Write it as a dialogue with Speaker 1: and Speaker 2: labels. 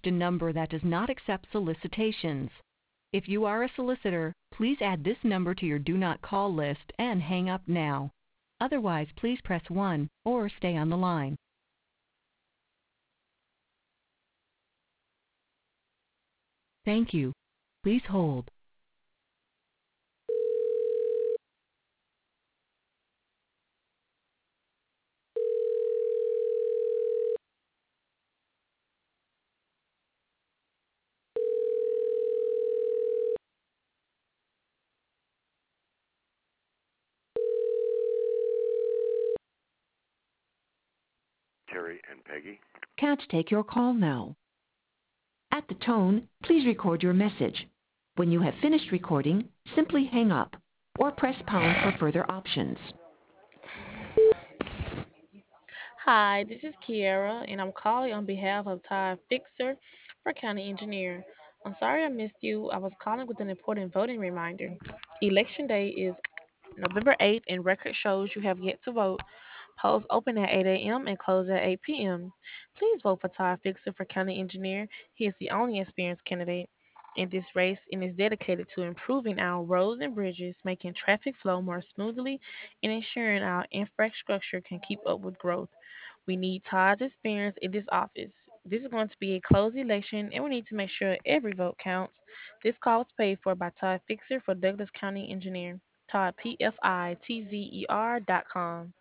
Speaker 1: a number that does not accept solicitations. If you are a solicitor, please add this number to your do not call list and hang up now. Otherwise, please press 1 or stay on the line. Thank you. Please hold.
Speaker 2: Terry and Peggy.
Speaker 1: Can't take your call now. At the tone, please record your message. When you have finished recording, simply hang up or press pound for further options.
Speaker 3: Hi, this is Kiara, and I'm calling on behalf of Todd Fixer for County Engineer. I'm sorry I missed you. I was calling with an important voting reminder. Election day is November 8th, and record shows you have yet to vote. Polls open at 8 a.m. and close at 8 p.m. Please vote for Todd Fixer for County Engineer. He is the only experienced candidate in this race and is dedicated to improving our roads and bridges, making traffic flow more smoothly, and ensuring our infrastructure can keep up with growth. We need Todd's experience in this office. This is going to be a closed election, and we need to make sure every vote counts. This call was paid for by Todd Fixer for Douglas County Engineer. Todd, PFITZER.com.